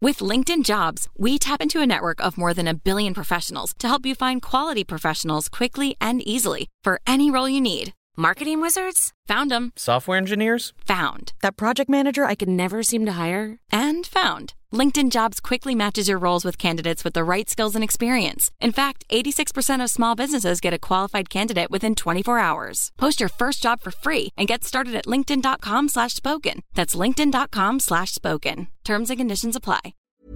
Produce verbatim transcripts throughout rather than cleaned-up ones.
With LinkedIn Jobs, we tap into a network of more than a billion professionals to help you find quality professionals quickly and easily for any role you need. Marketing wizards? Found them. Software engineers? Found. That project manager I could never seem to hire? And found. LinkedIn Jobs quickly matches your roles with candidates with the right skills and experience. In fact, eighty-six percent of small businesses get a qualified candidate within twenty-four hours. Post your first job for free and get started at linkedin.com slash spoken. That's linkedin.com slash spoken. Terms and conditions apply.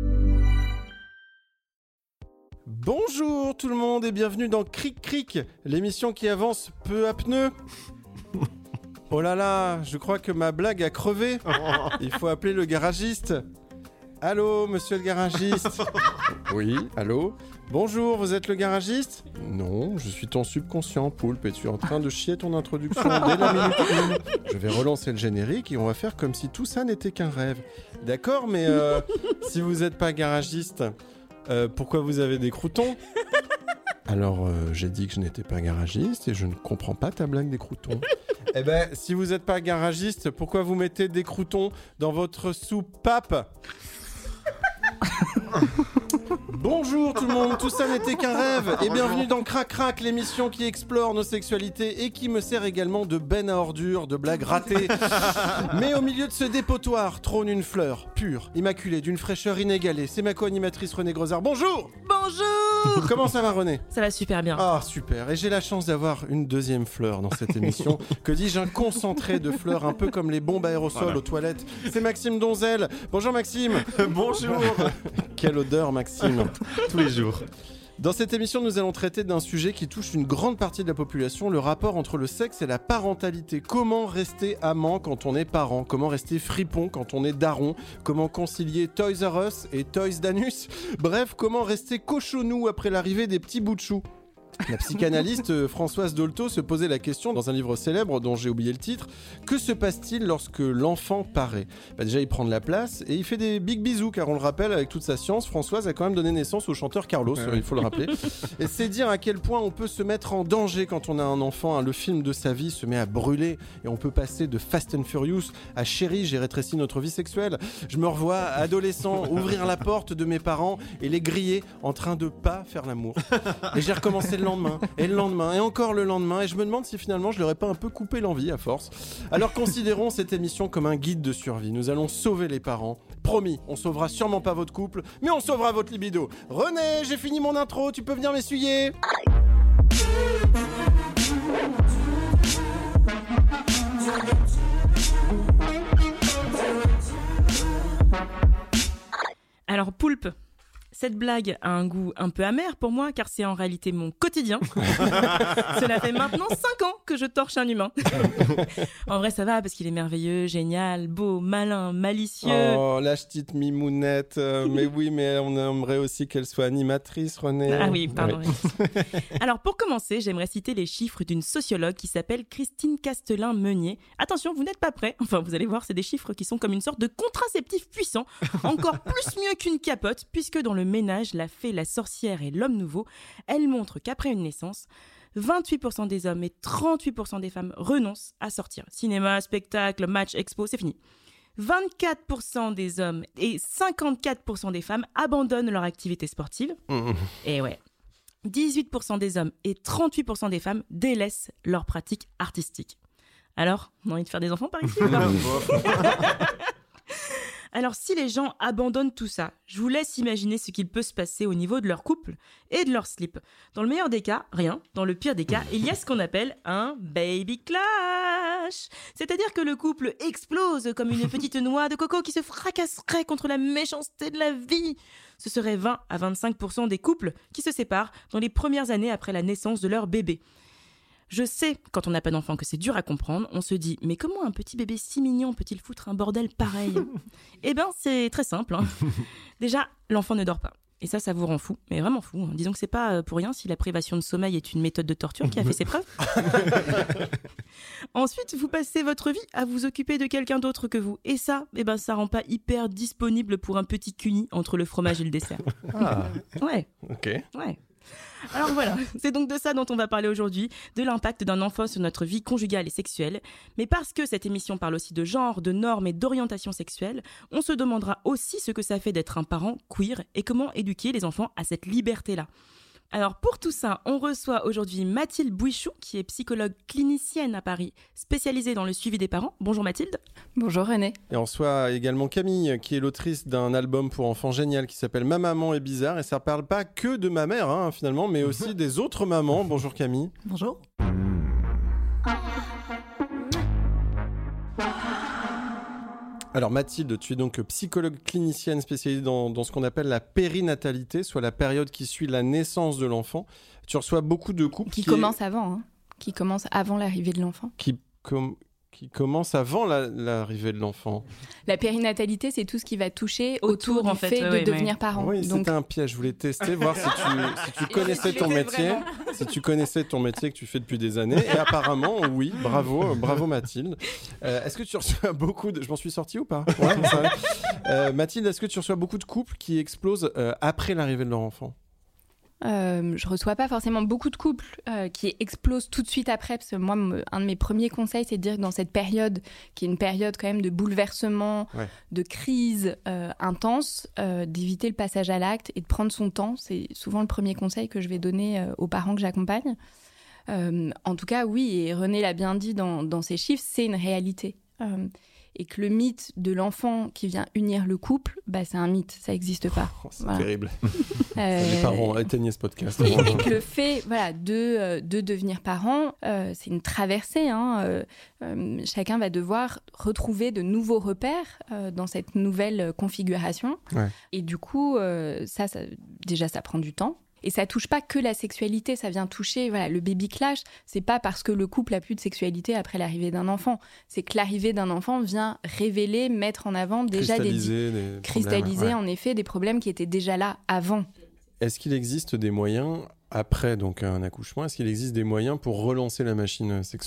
Bonjour tout le monde et bienvenue dans Cric Cric, l'émission qui avance peu à pneu. Oh là là, je crois que ma blague a crevé. Il faut appeler le garagiste. Allô, monsieur le garagiste. Oui, allô. Bonjour, vous êtes le garagiste ? Non, je suis ton subconscient, Poulpe, et tu es en train de chier ton introduction dès la minute une. Je vais relancer le générique et on va faire comme si tout ça n'était qu'un rêve. D'accord, mais euh, si vous n'êtes pas garagiste, euh, pourquoi vous avez des croutons ? Alors, euh, j'ai dit que je n'étais pas garagiste et je ne comprends pas ta blague des croutons. Eh ben, si vous n'êtes pas garagiste, pourquoi vous mettez des croutons dans votre soupape ? Bonjour tout le monde, tout ça n'était qu'un rêve et bienvenue dans Crac Crac, l'émission qui explore nos sexualités et qui me sert également de benne à ordures, de blagues ratées. Mais au milieu de ce dépotoir trône une fleur pure, immaculée, d'une fraîcheur inégalée. C'est ma co-animatrice Renée Grosard. Bonjour. Bonjour. Comment ça va Renée ? Ça va super bien. Ah super, et j'ai la chance d'avoir une deuxième fleur dans cette émission. Que dis-je, un concentré de fleurs, un peu comme les bombes aérosols voilà. Aux toilettes. C'est Maxime Donzel. Bonjour Maxime. Bonjour. Quelle odeur Maxime. Tous les jours. Dans cette émission, nous allons traiter d'un sujet qui touche une grande partie de la population, le rapport entre le sexe et la parentalité. Comment rester amant quand on est parent ? Comment rester fripon quand on est daron ? Comment concilier Toys R Us et Toys d'Anus ? Bref, comment rester cochonou après l'arrivée des petits bouts de chou ? La psychanalyste Françoise Dolto se posait la question dans un livre célèbre dont j'ai oublié le titre. Que se passe-t-il lorsque l'enfant paraît ? Bah déjà, il prend de la place et il fait des big bisous, car on le rappelle, avec toute sa science, Françoise a quand même donné naissance au chanteur Carlos, ouais. Il faut le rappeler. Et c'est dire à quel point on peut se mettre en danger quand on a un enfant. Hein. Le film de sa vie se met à brûler et on peut passer de Fast and Furious à Chérie, j'ai rétréci notre vie sexuelle. Je me revois, adolescent, ouvrir la porte de mes parents et les griller en train de pas faire l'amour. Et j'ai recommencé le lendemain, et le lendemain, et encore le lendemain, et je me demande si finalement je leur ai pas un peu coupé l'envie à force. Alors considérons cette émission comme un guide de survie. Nous allons sauver les parents. Promis, on sauvera sûrement pas votre couple, mais on sauvera votre libido. René, j'ai fini mon intro, tu peux venir m'essuyer ? Alors Poulpe, cette blague a un goût un peu amer pour moi, car c'est en réalité mon quotidien. Cela fait maintenant cinq ans que je torche un humain. En vrai, ça va, parce qu'il est merveilleux, génial, beau, malin, malicieux. Oh, la petite mimounette. Euh, mais oui, mais on aimerait aussi qu'elle soit animatrice, Renée. Ah oui, pardon. Oui. Alors, pour commencer, j'aimerais citer les chiffres d'une sociologue qui s'appelle Christine Castelin-Meunier. Attention, vous n'êtes pas prêts. Enfin, vous allez voir, c'est des chiffres qui sont comme une sorte de contraceptif puissant, encore plus mieux qu'une capote, puisque dans le ménage, la fée, la sorcière et l'homme nouveau, elle montre qu'après une naissance, vingt-huit pour cent des hommes et trente-huit pour cent des femmes renoncent à sortir. Cinéma, spectacle, match, expo, c'est fini. vingt-quatre pour cent des hommes et cinquante-quatre pour cent des femmes abandonnent leur activité sportive. Mmh. Et ouais, dix-huit pour cent des hommes et trente-huit pour cent des femmes délaissent leur pratique artistique. Alors, on a envie de faire des enfants par ici ou pas ? Alors, si les gens abandonnent tout ça, je vous laisse imaginer ce qu'il peut se passer au niveau de leur couple et de leur slip. Dans le meilleur des cas, rien. Dans le pire des cas, il y a ce qu'on appelle un baby clash. C'est-à-dire que le couple explose comme une petite noix de coco qui se fracasserait contre la méchanceté de la vie. Ce serait vingt à vingt-cinq pour cent des couples qui se séparent dans les premières années après la naissance de leur bébé. Je sais, quand on n'a pas d'enfant, que c'est dur à comprendre. On se dit, mais comment un petit bébé si mignon peut-il foutre un bordel pareil ? Eh ben, c'est très simple. Hein. Déjà, l'enfant ne dort pas. Et ça, ça vous rend fou, mais vraiment fou. Hein. Disons que c'est pas pour rien si la privation de sommeil est une méthode de torture qui a fait ses preuves. Ensuite, vous passez votre vie à vous occuper de quelqu'un d'autre que vous. Et ça, eh ben, ça rend pas hyper disponible pour un petit cuni entre le fromage et le dessert. Ah. Ouais. Ok. Ouais. Alors voilà, c'est donc de ça dont on va parler aujourd'hui, de l'impact d'un enfant sur notre vie conjugale et sexuelle. Mais parce que cette émission parle aussi de genre, de normes et d'orientation sexuelle, on se demandera aussi ce que ça fait d'être un parent queer et comment éduquer les enfants à cette liberté-là. Alors pour tout ça, on reçoit aujourd'hui Mathilde Bouichou, qui est psychologue clinicienne à Paris, spécialisée dans le suivi des parents. Bonjour Mathilde. Bonjour René. Et on reçoit également Camille, qui est l'autrice d'un album pour enfants génial qui s'appelle Ma maman est bizarre. Et ça ne parle pas que de ma mère, hein, finalement, mais aussi des autres mamans. Bonjour Camille. Bonjour. Alors Mathilde, tu es donc psychologue clinicienne spécialisée dans, dans ce qu'on appelle la périnatalité, soit la période qui suit la naissance de l'enfant. Tu reçois beaucoup de couples qui, qui commencent est... avant, hein, qui commencent avant l'arrivée de l'enfant. Qui, com... qui commencent avant la, l'arrivée de l'enfant. La périnatalité, c'est tout ce qui va toucher autour, autour du en fait, fait de ouais, devenir ouais. parent. Oui, Donc... c'était un piège. Je voulais tester, voir si tu, si tu connaissais ton métier, vraiment. si tu connaissais ton métier que tu fais depuis des années. Et apparemment, oui, bravo, bravo Mathilde. Euh, est-ce que tu reçois beaucoup de... Je m'en suis sorti ou pas ouais, ça va. Euh, Mathilde, est-ce que tu reçois beaucoup de couples qui explosent euh, après l'arrivée de leur enfant ? Euh, je reçois pas forcément beaucoup de couples euh, qui explosent tout de suite après, parce que moi, me, un de mes premiers conseils, c'est de dire que dans cette période, qui est une période quand même de bouleversement, ouais. de crise euh, intense, euh, d'éviter le passage à l'acte et de prendre son temps. C'est souvent le premier conseil que je vais donner euh, aux parents que j'accompagne. Euh, en tout cas, oui, et René l'a bien dit dans, dans ses chiffres, c'est une réalité. Euh, et que le mythe de l'enfant qui vient unir le couple, bah, c'est un mythe, ça n'existe pas. Oh, c'est voilà. terrible. Euh... Les parents, éteignez ce podcast. Et, et que le fait voilà, de, de devenir parent, euh, c'est une traversée. Hein, euh, euh, chacun va devoir retrouver de nouveaux repères euh, dans cette nouvelle configuration. Ouais. Et du coup, euh, ça, ça, déjà, ça prend du temps. Et ça touche pas que la sexualité, ça vient toucher voilà, le baby clash. C'est pas parce que le couple a plus de sexualité après l'arrivée d'un enfant. C'est que l'arrivée d'un enfant vient révéler, mettre en avant déjà cristalliser des, des cristalliser ouais. en effet des problèmes qui étaient déjà là avant. Est-ce qu'il existe des moyens après donc un accouchement, est-ce qu'il existe des moyens pour relancer la machine sexuelle ?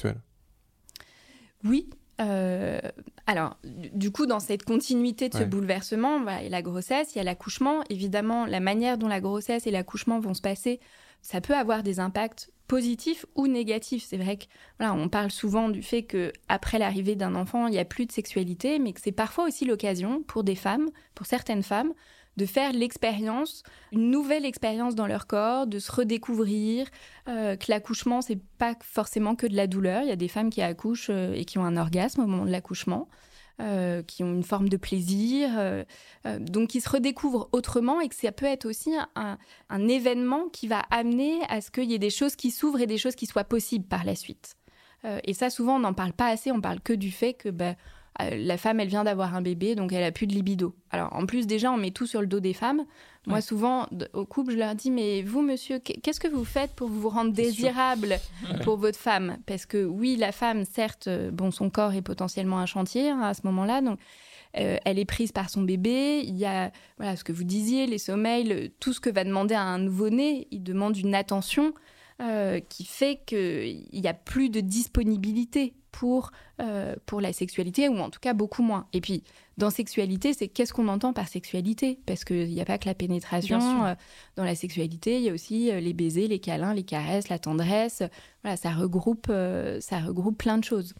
Oui. Euh, alors, du coup, dans cette continuité de ce ouais. bouleversement, voilà, il y a la grossesse, il y a l'accouchement. Évidemment, la manière dont la grossesse et l'accouchement vont se passer, ça peut avoir des impacts positifs ou négatifs. C'est vrai que voilà, on parle souvent du fait qu'après l'arrivée d'un enfant, il n'y a plus de sexualité, mais que c'est parfois aussi l'occasion pour des femmes, pour certaines femmes, de faire l'expérience, une nouvelle expérience dans leur corps, de se redécouvrir, euh, que l'accouchement, c'est pas forcément que de la douleur. Il y a des femmes qui accouchent euh, et qui ont un orgasme au moment de l'accouchement, euh, qui ont une forme de plaisir, euh, euh, donc qui se redécouvrent autrement et que ça peut être aussi un, un événement qui va amener à ce qu'il y ait des choses qui s'ouvrent et des choses qui soient possibles par la suite. Euh, et ça, souvent, on n'en parle pas assez, on parle que du fait que... Bah, la femme, elle vient d'avoir un bébé, donc elle a plus de libido. Alors, en plus, déjà, on met tout sur le dos des femmes. Ouais. Moi, souvent, au couple, je leur dis, mais vous, monsieur, qu'est-ce que vous faites pour vous rendre désirable pour votre femme ? Parce que oui, la femme, certes, bon, son corps est potentiellement un chantier hein, à ce moment-là, donc euh, elle est prise par son bébé. Il y a, voilà, ce que vous disiez, les sommeils, le, tout ce que va demander à un nouveau-né, il demande une attention euh, qui fait qu'il n'y a plus de disponibilité pour, euh, pour la sexualité, ou en tout cas beaucoup moins. Et puis, dans sexualité, c'est qu'est-ce qu'on entend par sexualité ? Parce qu'il n'y a pas que la pénétration. Euh, dans la sexualité, il y a aussi euh, les baisers, les câlins, les caresses, la tendresse. Voilà, ça regroupe, euh, ça regroupe plein de choses.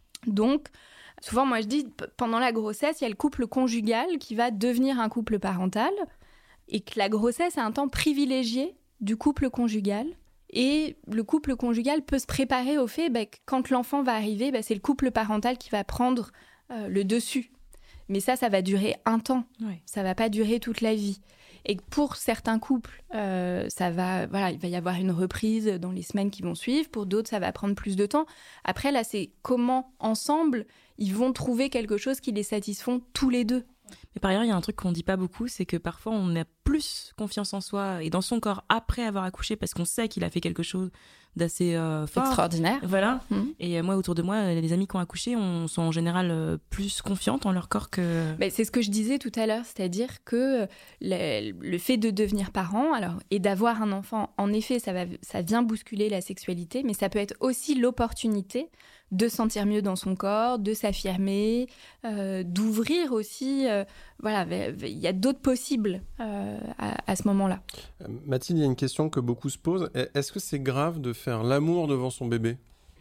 Donc, souvent, moi, je dis, p- pendant la grossesse, il y a le couple conjugal qui va devenir un couple parental, et que la grossesse est un temps privilégié du couple conjugal. Et le couple conjugal peut se préparer au fait bah, que quand l'enfant va arriver, bah, c'est le couple parental qui va prendre euh, le dessus. Mais ça, ça va durer un temps. Ouais. Ça ne va pas durer toute la vie. Et pour certains couples, euh, ça va, voilà, il va y avoir une reprise dans les semaines qui vont suivre. Pour d'autres, ça va prendre plus de temps. Après, là, c'est comment, ensemble, ils vont trouver quelque chose qui les satisfont tous les deux. Mais par ailleurs, il y a un truc qu'on ne dit pas beaucoup, c'est que parfois on a plus confiance en soi et dans son corps après avoir accouché parce qu'on sait qu'il a fait quelque chose d'assez euh, fort. Extraordinaire. Voilà. Mmh. Et euh, moi, autour de moi, les amis qui ont accouché on, sont en général euh, plus confiantes en leur corps que... Mais c'est ce que je disais tout à l'heure, c'est-à-dire que le, le fait de devenir parent alors, et d'avoir un enfant, en effet, ça, va, ça vient bousculer la sexualité, mais ça peut être aussi l'opportunité de se sentir mieux dans son corps, de s'affirmer, euh, d'ouvrir aussi... Euh, voilà, il y a d'autres possibles. Euh, à, à ce moment-là. Euh, Mathilde, il y a une question que beaucoup se posent. Est-ce que c'est grave de faire l'amour devant son bébé ?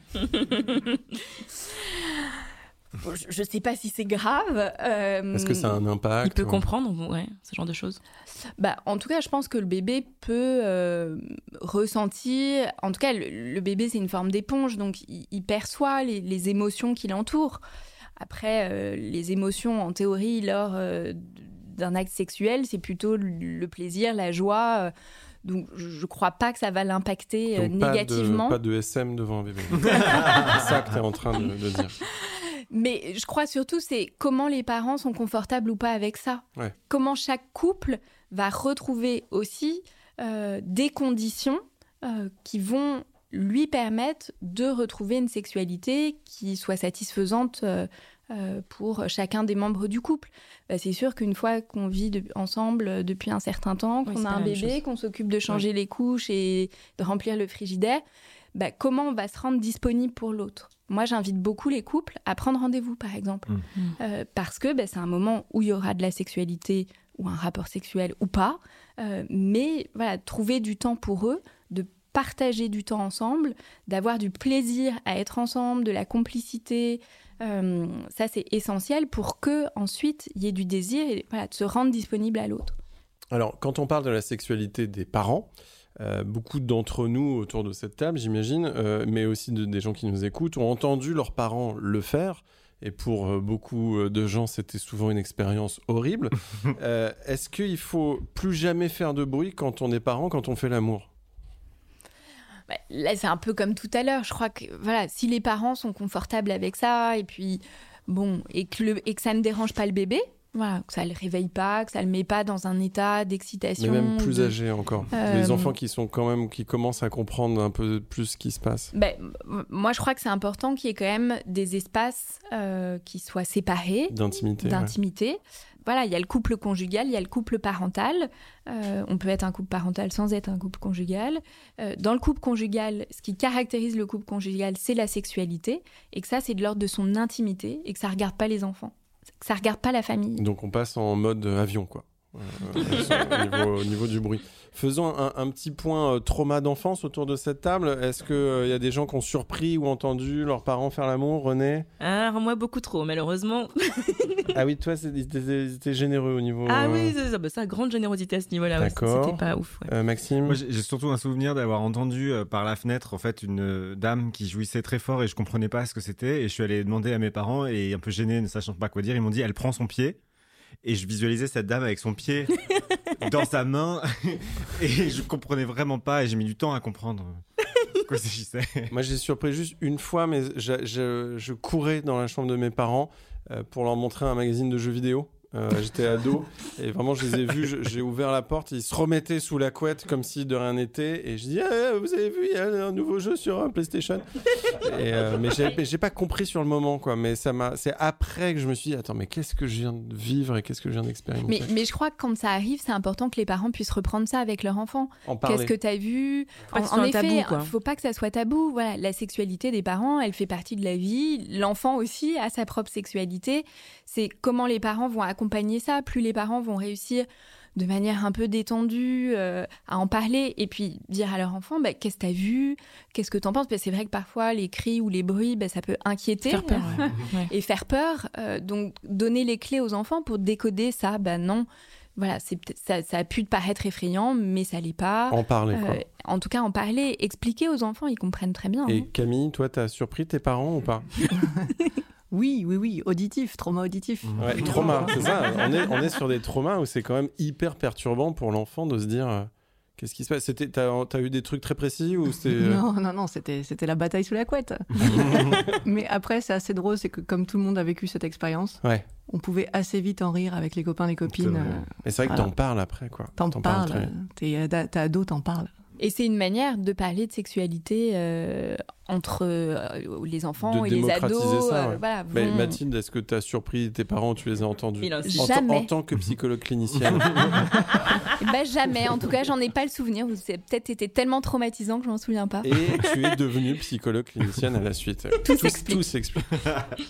Je ne sais pas si c'est grave. Euh, Est-ce que ça a un impact ? Il peut ou... comprendre, ouais, ce genre de choses. Bah, en tout cas, je pense que le bébé peut euh, ressentir... En tout cas, le, le bébé, c'est une forme d'éponge, donc il, il perçoit les, les émotions qui l'entourent. Après, euh, les émotions, en théorie, lors euh, d'un acte sexuel, c'est plutôt le, le plaisir, la joie... Euh, Donc, je ne crois pas que ça va l'impacter euh, négativement. Pas de, pas de S M devant un bébé. C'est ça que tu es en train de, de dire. Mais je crois surtout, c'est comment les parents sont confortables ou pas avec ça. Ouais. Comment chaque couple va retrouver aussi euh, des conditions euh, qui vont lui permettre de retrouver une sexualité qui soit satisfaisante euh, euh, pour chacun des membres du couple. Bah, c'est sûr qu'une fois qu'on vit de, ensemble depuis un certain temps, qu'on oui, a un bébé, qu'on s'occupe de changer ouais. les couches et de remplir le frigidaire, bah, comment on va se rendre disponible pour l'autre ? Moi, j'invite beaucoup les couples à prendre rendez-vous, par exemple. Mmh. Euh, parce que bah, c'est un moment où il y aura de la sexualité ou un rapport sexuel ou pas. Euh, mais voilà, trouver du temps pour eux, de partager du temps ensemble, d'avoir du plaisir à être ensemble, de la complicité. Euh, ça, c'est essentiel pour qu'ensuite, il y ait du désir et voilà, de se rendre disponible à l'autre. Alors, quand on parle de la sexualité des parents, Euh, beaucoup d'entre nous autour de cette table, j'imagine, euh, mais aussi de, des gens qui nous écoutent, ont entendu leurs parents le faire. Et pour euh, beaucoup de gens, c'était souvent une expérience horrible. euh, est-ce qu'il faut plus jamais faire de bruit quand on est parent, quand on fait l'amour ? Bah, là, c'est un peu comme tout à l'heure. Je crois que voilà, si les parents sont confortables avec ça, et puis bon, et que, le, et que ça ne dérange pas le bébé. Voilà, que ça ne le réveille pas, que ça ne le met pas dans un état d'excitation. Mais même plus de... âgés encore. Euh... Les enfants qui sont quand même, qui commencent à comprendre un peu plus ce qui se passe. Ben, moi, je crois que c'est important qu'il y ait quand même des espaces euh, qui soient séparés. D'intimité. D'intimité. Ouais. Voilà, il y a le couple conjugal, il y a le couple parental. Euh, on peut être un couple parental sans être un couple conjugal. Euh, dans le couple conjugal, ce qui caractérise le couple conjugal, c'est la sexualité. Et que ça, c'est de l'ordre de son intimité et que ça ne regarde pas les enfants. Ça ne regarde pas la famille. Donc on passe en mode avion, quoi, euh, au, niveau, au niveau du bruit. Faisons un, un petit point euh, trauma d'enfance autour de cette table. Est-ce qu'il euh, y a des gens qui ont surpris ou entendu leurs parents faire l'amour, René ? Alors moi, beaucoup trop, malheureusement. Ah oui, toi, c'était généreux au niveau... Ah oui, c'est ça, bah, ça, grande générosité à ce niveau-là. D'accord. Ouais, c'était pas ouf. Ouais. Euh, Maxime ? Moi, j'ai, j'ai surtout un souvenir d'avoir entendu euh, par la fenêtre, en fait, une euh, dame qui jouissait très fort et je comprenais pas ce que c'était. Et je suis allé demander à mes parents et un peu gêné, ne sachant pas quoi dire, ils m'ont dit, elle prend son pied. Et je visualisais cette dame avec son pied dans sa main et je comprenais vraiment pas et j'ai mis du temps à comprendre quoi s'agissait. Moi, j'ai surpris juste une fois, mais je, je, je courais dans la chambre de mes parents euh, pour leur montrer un magazine de jeux vidéo. Euh, j'étais ado et vraiment je les ai vus, je, j'ai ouvert la porte, ils se remettaient sous la couette comme si de rien n'était et je dis ah, vous avez vu, il y a un nouveau jeu sur un PlayStation et, euh, mais j'ai, j'ai pas compris sur le moment quoi, mais ça m'a, c'est après que je me suis dit attends mais qu'est-ce que je viens de vivre et qu'est-ce que je viens d'expérimenter. Mais, mais je crois que quand ça arrive c'est important que les parents puissent reprendre ça avec leur enfant. En parler. Qu'est-ce que t'as vu en, en effet, il faut pas que ça soit tabou. Voilà, la sexualité des parents, elle fait partie de la vie. L'enfant aussi a sa propre sexualité. C'est comment les parents vont accompagner ça. Plus les parents vont réussir de manière un peu détendue euh, à en parler et puis dire à leur enfant bah, qu'est-ce que t'as vu, qu'est-ce que t'en penses, parce que c'est vrai que parfois les cris ou les bruits bah, ça peut inquiéter faire peur, ouais. Ouais. et faire peur euh, donc donner les clés aux enfants pour décoder ça, bah non voilà, c'est, ça, ça a pu te paraître effrayant mais ça l'est pas. En parler quoi. Euh, en tout cas en parler, expliquer aux enfants, ils comprennent très bien. Et hein. Camille, toi t'as surpris tes parents ou pas? Oui, oui, oui, auditif, trauma auditif. Ouais, trauma, c'est ça. On est, on est sur des traumas où c'est quand même hyper perturbant pour l'enfant de se dire euh, qu'est-ce qui se passe. C'était, t'as, t'as eu des trucs très précis ou c'était... Euh... Non, non, non, c'était, c'était la bataille sous la couette. Mais après, c'est assez drôle, c'est que comme tout le monde a vécu cette expérience, ouais. on pouvait assez vite en rire avec les copains, les copines. C'est euh, Et c'est vrai voilà. que t'en parles après, quoi. T'en, t'en parles, parles t'es, t'es ado, t'en parles. Et c'est une manière de parler de sexualité euh, entre euh, les enfants de et les ados. Ça, ouais. euh, voilà, vont... Mais Mathilde, est-ce que tu as surpris tes parents, tu les as entendus en, t- en tant que psychologue clinicienne? Ben jamais, en tout cas, j'en ai pas le souvenir. C'est peut-être été tellement traumatisant que je m'en souviens pas. Et tu es devenue psychologue clinicienne à la suite. Tout, tout s'explique. Tout s'explique.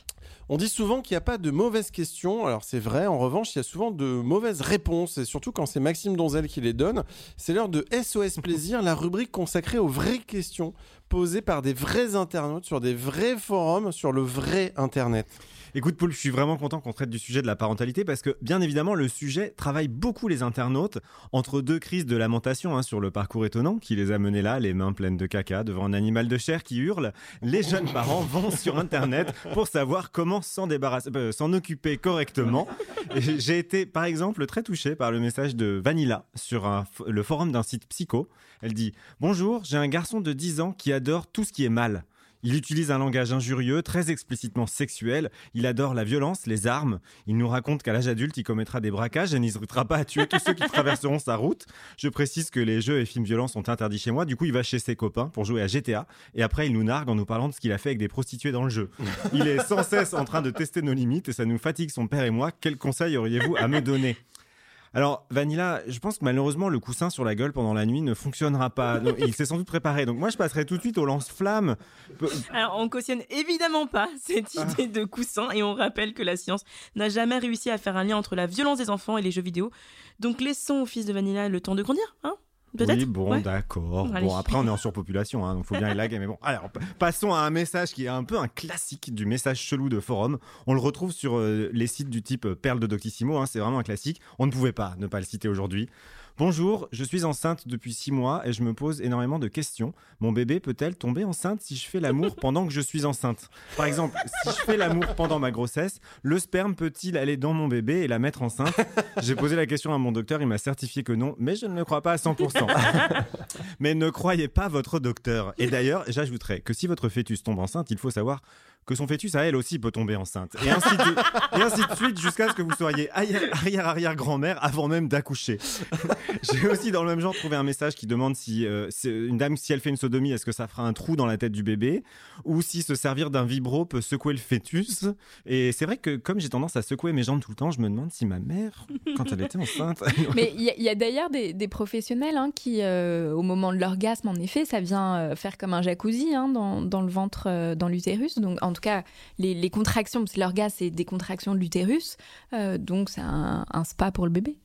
On dit souvent qu'il n'y a pas de mauvaises questions. Alors c'est vrai, en revanche, il y a souvent de mauvaises réponses. Et surtout quand c'est Maxime Donzel qui les donne. C'est l'heure de S O S Plaisir, la rubrique consacrée aux vraies questions posées par des vrais internautes sur des vrais forums sur le vrai Internet. Écoute Paul, je suis vraiment content qu'on traite du sujet de la parentalité parce que bien évidemment le sujet travaille beaucoup les internautes entre deux crises de lamentation hein, sur le parcours étonnant qui les a menés là, les mains pleines de caca devant un animal de chair qui hurle. Les jeunes parents vont sur internet pour savoir comment s'en débarrasser, euh, s'en occuper correctement. Et j'ai été par exemple très touché par le message de Vanilla sur un, le forum d'un site psycho. Elle dit « Bonjour, j'ai un garçon de dix ans qui adore tout ce qui est mal. Il utilise un langage injurieux, très explicitement sexuel. Il adore la violence, les armes. Il nous raconte qu'à l'âge adulte, il commettra des braquages et n'hésitera pas à tuer tous ceux qui traverseront sa route. Je précise que les jeux et films violents sont interdits chez moi. Du coup, il va chez ses copains pour jouer à G T A. Et après, il nous nargue en nous parlant de ce qu'il a fait avec des prostituées dans le jeu. Il est sans cesse en train de tester nos limites et ça nous fatigue son père et moi. Quels conseils auriez-vous à me donner ? Alors, Vanilla, je pense que malheureusement, le coussin sur la gueule pendant la nuit ne fonctionnera pas. Donc, il s'est sans doute préparé. Donc moi, je passerai tout de suite au lance-flamme. Alors, on cautionne évidemment pas cette idée de coussin et on rappelle que la science n'a jamais réussi à faire un lien entre la violence des enfants et les jeux vidéo. Donc laissons au fils de Vanilla le temps de grandir, hein ? Peut-être. Oui, bon, ouais. D'accord. Allez. Bon, après, on est en surpopulation, hein, donc faut bien élaguer. Mais bon, alors, p- passons à un message qui est un peu un classique du message chelou de forum. On le retrouve sur euh, les sites du type euh, Perle de Doctissimo, hein, c'est vraiment un classique. On ne pouvait pas ne pas le citer aujourd'hui. Bonjour, je suis enceinte depuis six mois et je me pose énormément de questions. Mon bébé peut-elle tomber enceinte si je fais l'amour pendant que je suis enceinte ? Par exemple, si je fais l'amour pendant ma grossesse, le sperme peut-il aller dans mon bébé et la mettre enceinte ? J'ai posé la question à mon docteur, il m'a certifié que non, mais je ne le crois pas à cent pour cent. Mais ne croyez pas votre docteur. Et d'ailleurs, j'ajouterais que si votre fœtus tombe enceinte, il faut savoir que son fœtus à elle aussi peut tomber enceinte. Et ainsi de, et ainsi de suite jusqu'à ce que vous soyez arrière-arrière-grand-mère avant même d'accoucher. J'ai aussi dans le même genre trouvé un message qui demande si euh, une dame, si elle fait une sodomie, est-ce que ça fera un trou dans la tête du bébé ? Ou si se servir d'un vibro peut secouer le fœtus. Et c'est vrai que comme j'ai tendance à secouer mes jambes tout le temps, je me demande si ma mère, quand elle était enceinte... Mais il y, y a d'ailleurs des, des professionnels hein, qui, euh, au moment de l'orgasme, en effet, ça vient euh, faire comme un jacuzzi hein, dans, dans le ventre, euh, dans l'utérus. Donc, en tout cas, les, les contractions, parce que l'orgasme, c'est des contractions de l'utérus. Euh, donc, c'est un, un spa pour le bébé.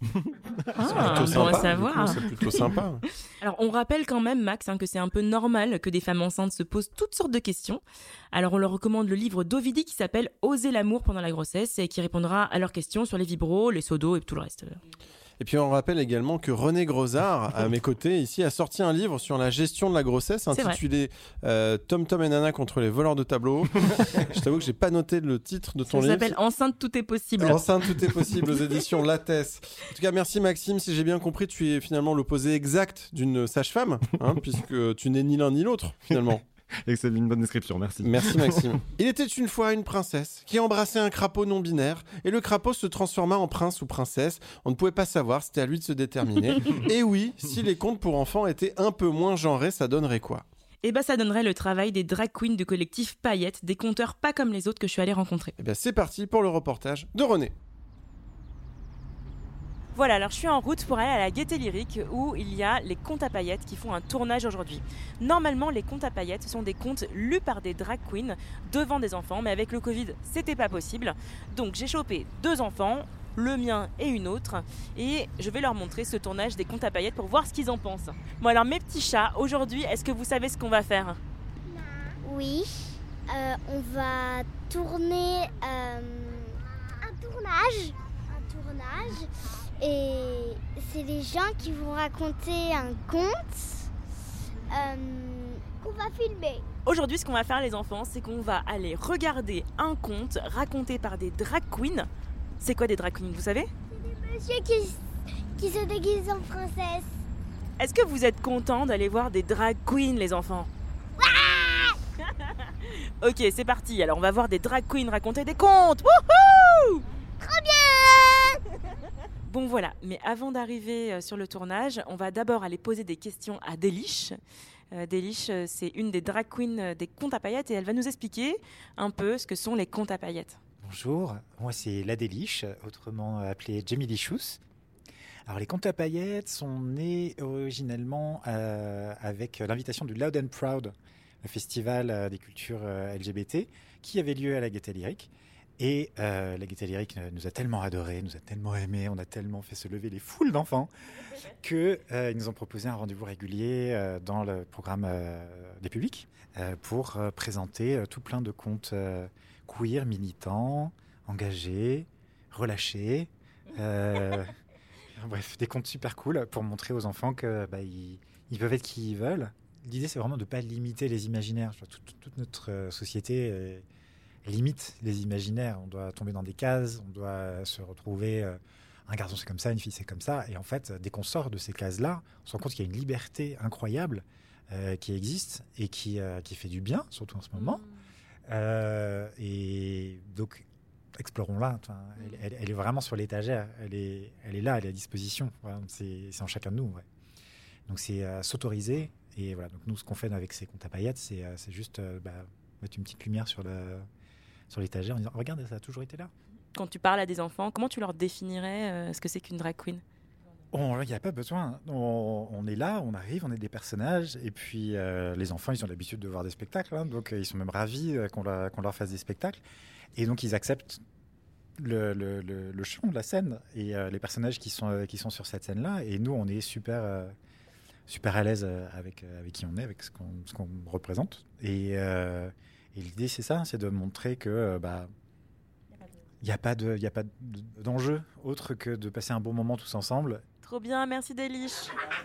Ah, plutôt bon à sympa, savoir. du coup, c'est plutôt sympa. Alors, on rappelle quand même, Max, hein, que c'est un peu normal que des femmes enceintes se posent toutes sortes de questions. Alors, on leur recommande le livre d'Ovidi qui s'appelle « Oser l'amour pendant la grossesse » et qui répondra à leurs questions sur les vibros, les sodos et tout le reste. Et puis on rappelle également que René Grosard, à mes côtés ici, a sorti un livre sur la gestion de la grossesse intitulé euh, Tom Tom et Nana contre les voleurs de tableaux. Je t'avoue que j'ai pas noté le titre de ton Ça livre. Ça s'appelle Enceinte tout est possible. Enceinte tout est possible aux éditions Lattès. En tout cas, merci Maxime. Si j'ai bien compris, tu es finalement l'opposé exact d'une sage-femme, hein, puisque tu n'es ni l'un ni l'autre finalement. Et c'est une bonne description, merci. Merci Maxime. Il était une fois une princesse qui embrassait un crapaud non binaire et le crapaud se transforma en prince ou princesse. On ne pouvait pas savoir, c'était à lui de se déterminer. Et oui, si les contes pour enfants étaient un peu moins genrés, ça donnerait quoi ? Eh ben, ça donnerait le travail des drag queens du collectif Paillettes, des conteurs pas comme les autres que je suis allée rencontrer. Eh bien, c'est parti pour le reportage de René. Voilà, alors je suis en route pour aller à la Gaîté Lyrique où il y a les contes à paillettes qui font un tournage aujourd'hui. Normalement, les contes à paillettes sont des contes lus par des drag queens devant des enfants, mais avec le Covid, c'était pas possible. Donc j'ai chopé deux enfants, le mien et une autre, et je vais leur montrer ce tournage des contes à paillettes pour voir ce qu'ils en pensent. Bon alors mes petits chats, aujourd'hui, est-ce que vous savez ce qu'on va faire ? Oui, euh, on va tourner euh, un tournage. Un tournage. Et c'est les gens qui vont raconter un conte euh, qu'on va filmer. Aujourd'hui, ce qu'on va faire les enfants, c'est qu'on va aller regarder un conte raconté par des drag queens. C'est quoi des drag queens, vous savez ? C'est des messieurs qui, qui se déguisent en princesse. Est-ce que vous êtes contents d'aller voir des drag queens, les enfants ? Ouais. Ok, c'est parti. Alors, on va voir des drag queens raconter des contes. Wouhou ! Trop bien. Bon voilà, mais avant d'arriver sur le tournage, on va d'abord aller poser des questions à Déliche. Euh, Déliche, c'est une des drag queens des contes à paillettes et elle va nous expliquer un peu ce que sont les contes à paillettes. Bonjour, moi c'est la Déliche, autrement appelée Jamie Lichous. Alors les contes à paillettes sont nés originellement euh, avec l'invitation du Loud and Proud, le festival des cultures L G B T, qui avait lieu à la Gaîté Lyrique. Et euh, la Gaîté Lyrique nous a tellement adorés, nous a tellement aimés, on a tellement fait se lever les foules d'enfants qu'ils euh, nous ont proposé un rendez-vous régulier euh, dans le programme euh, des publics euh, pour euh, présenter euh, tout plein de contes euh, queer, militants, engagés, relâchés. Euh, bref, des contes super cool pour montrer aux enfants que bah, ils, ils peuvent être qui ils veulent. L'idée, c'est vraiment de ne pas limiter les imaginaires. Toute, toute notre euh, société euh, limite les imaginaires. On doit tomber dans des cases, on doit se retrouver... Euh, un garçon, c'est comme ça, une fille, c'est comme ça. Et en fait, dès qu'on sort de ces cases-là, on se rend compte qu'il y a une liberté incroyable euh, qui existe et qui, euh, qui fait du bien, surtout en ce moment. Mmh. Euh, et donc, explorons-la. Enfin, elle, elle, elle est vraiment sur l'étagère. Elle est, elle est là, elle est à disposition. Voilà, c'est, c'est en chacun de nous. Ouais. Donc, c'est euh, s'autoriser. Et voilà, donc nous, ce qu'on fait avec ces comptes à paillettes, c'est, euh, c'est juste euh, bah, mettre une petite lumière sur, le, sur l'étagère en disant « Regarde, ça a toujours été là ». Quand tu parles à des enfants, comment tu leur définirais euh, ce que c'est qu'une drag queen ? Il n'y a pas besoin. On, on est là, on arrive, on est des personnages. Et puis, euh, les enfants, ils ont l'habitude de voir des spectacles. Hein, donc, euh, ils sont même ravis euh, qu'on, la, qu'on leur fasse des spectacles. Et donc, ils acceptent le, le, le, le chant, la scène et euh, les personnages qui sont, euh, qui sont sur cette scène-là. Et nous, on est super, euh, super à l'aise avec, euh, avec qui on est, avec ce qu'on, ce qu'on représente. Et, euh, et l'idée, c'est ça, c'est de montrer que... Euh, bah, il n'y a pas de, il y a pas d'enjeu autre que de passer un bon moment tous ensemble. Trop bien, merci Déliche.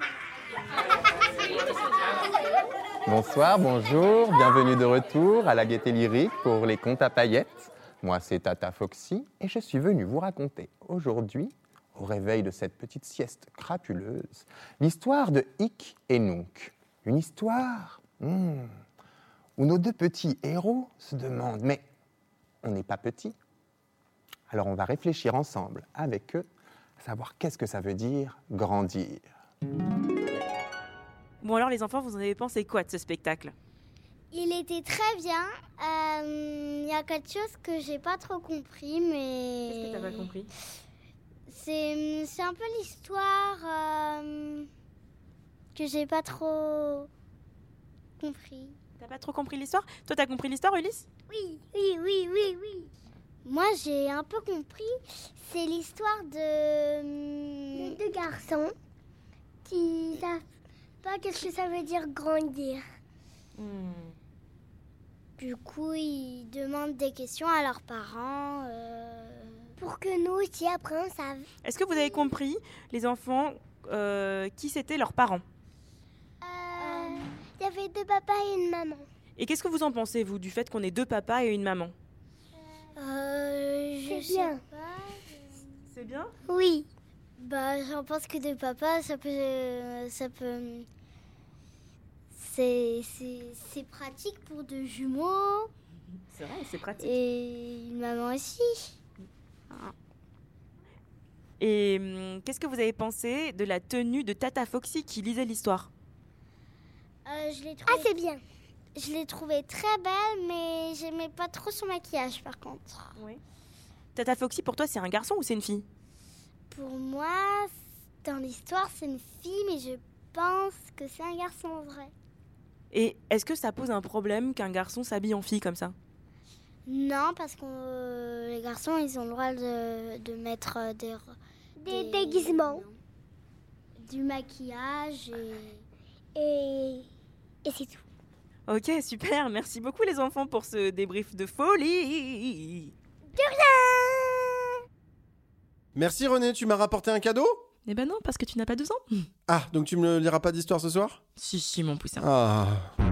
Bonsoir, bonjour, bienvenue de retour à la Gaîté Lyrique pour les contes à paillettes. Moi, c'est Tata Foxy et je suis venue vous raconter aujourd'hui, au réveil de cette petite sieste crapuleuse, l'histoire de Hic et Nunc. Une histoire hmm, où nos deux petits héros se demandent « Mais on n'est pas petits ?» Alors, on va réfléchir ensemble avec eux, à savoir qu'est-ce que ça veut dire grandir. Bon, alors les enfants, vous en avez pensé quoi de ce spectacle ? Il était très bien. Il euh, y a quelque chose que j'ai pas trop compris, mais... Qu'est-ce que t'as pas compris ? C'est, c'est un peu l'histoire euh, que j'ai pas trop compris. T'as pas trop compris l'histoire ? Toi, t'as compris l'histoire, Ulysse ? Oui, oui, oui, oui, oui. Moi, j'ai un peu compris. C'est l'histoire de... de deux garçons qui savent pas qu'est-ce que ça veut dire grandir. Hmm. Du coup, ils demandent des questions à leurs parents euh... pour que nous aussi, après, on sache. Est-ce que vous avez compris, les enfants, euh, qui c'étaient leurs parents ? Il euh, y avait deux papas et une maman. Et qu'est-ce que vous en pensez, vous, du fait qu'on ait deux papas et une maman ? Euh, je c'est bien. Pas. C'est bien ? Oui. Bah, j'en pense que deux papas, ça peut, euh, ça peut, c'est, c'est, c'est pratique pour deux jumeaux. C'est vrai, c'est pratique. Et une maman aussi. Et hum, qu'est-ce que vous avez pensé de la tenue de Tata Foxy qui lisait l'histoire ? euh, je l'ai trouvée... Ah, c'est bien. Je l'ai trouvée très belle, mais j'aimais pas trop son maquillage, par contre. Oui. Tata Foxy, pour toi, c'est un garçon ou c'est une fille ? Pour moi, dans l'histoire, c'est une fille, mais je pense que c'est un garçon en vrai. Et est-ce que ça pose un problème qu'un garçon s'habille en fille comme ça ? Non, parce que euh, les garçons, ils ont le droit de, de mettre euh, des, des... Des déguisements. Du maquillage et... Et, et c'est tout. Ok, super. Merci beaucoup les enfants pour ce débrief de folie. De rien. Merci René, tu m'as rapporté un cadeau ? Eh ben non, parce que tu n'as pas deux ans. Ah, donc tu me liras pas d'histoire ce soir ? Si, si, mon poussin. Ah.